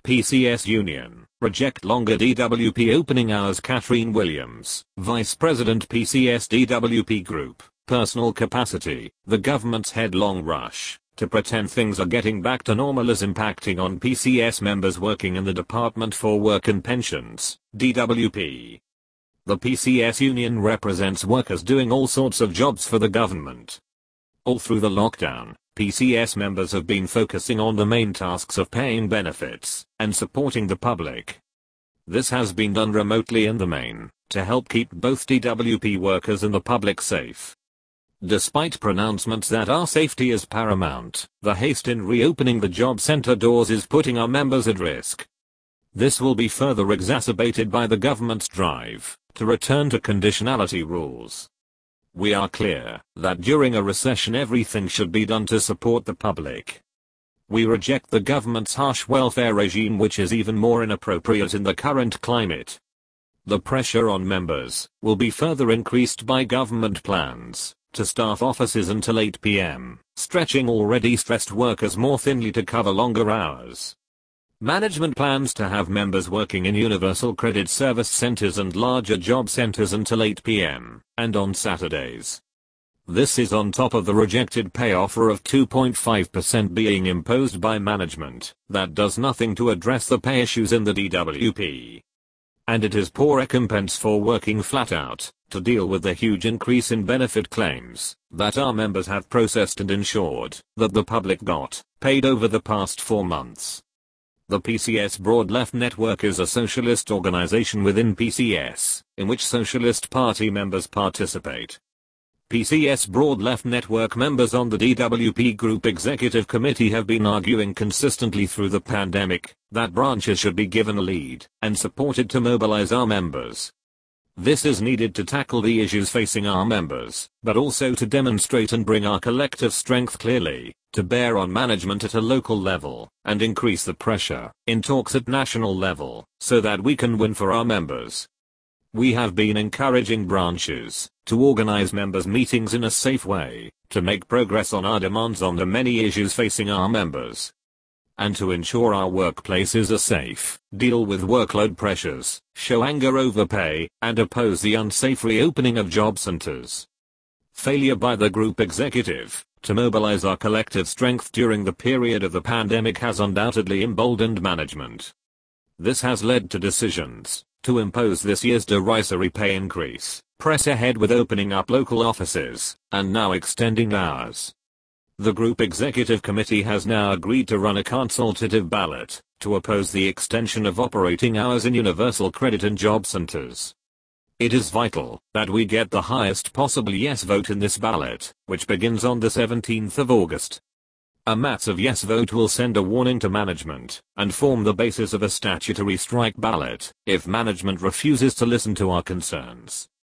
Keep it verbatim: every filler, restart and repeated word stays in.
P C S Union, reject longer D W P opening hours. Catherine Williams, Vice President P C S D W P Group, personal capacity. The government's headlong rush to pretend things are getting back to normal is impacting on P C S members working in the Department for Work and Pensions, D W P. The P C S Union represents workers doing all sorts of jobs for the government. All through the lockdown, P C S members have been focusing on the main tasks of paying benefits and supporting the public. This has been done remotely in the main, to help keep both D W P workers and the public safe. Despite pronouncements that our safety is paramount, the haste in reopening the job center doors is putting our members at risk. This will be further exacerbated by the government's drive to return to conditionality rules. We are clear that during a recession everything should be done to support the public. We reject the government's harsh welfare regime, which is even more inappropriate in the current climate. The pressure on members will be further increased by government plans to staff offices until eight p m, stretching already stressed workers more thinly to cover longer hours. Management plans to have members working in Universal Credit Service centers and larger job centers until eight p m, and on Saturdays. This is on top of the rejected pay offer of two point five percent being imposed by management that does nothing to address the pay issues in the D W P. And it is poor recompense for working flat out to deal with the huge increase in benefit claims that our members have processed and ensured that the public got paid over the past four months. The P C S Broad Left Network is a socialist organization within P C S, in which Socialist Party members participate. P C S Broad Left Network members on the D W P Group Executive Committee have been arguing consistently through the pandemic that branches should be given a lead and supported to mobilize our members. This is needed to tackle the issues facing our members, but also to demonstrate and bring our collective strength clearly to bear on management at a local level, and increase the pressure in talks at national level, so that we can win for our members. We have been encouraging branches to organize members' meetings in a safe way, to make progress on our demands on the many issues facing our members, and to ensure our workplaces are safe, deal with workload pressures, show anger over pay, and oppose the unsafe reopening of job centers. Failure by the group executive to mobilize our collective strength during the period of the pandemic has undoubtedly emboldened management. This has led to decisions to impose this year's derisory pay increase, press ahead with opening up local offices, and now extending hours. The Group Executive Committee has now agreed to run a consultative ballot to oppose the extension of operating hours in Universal Credit and job centers. It is vital that we get the highest possible yes vote in this ballot, which begins on the seventeenth of August. A massive yes vote will send a warning to management and form the basis of a statutory strike ballot if management refuses to listen to our concerns.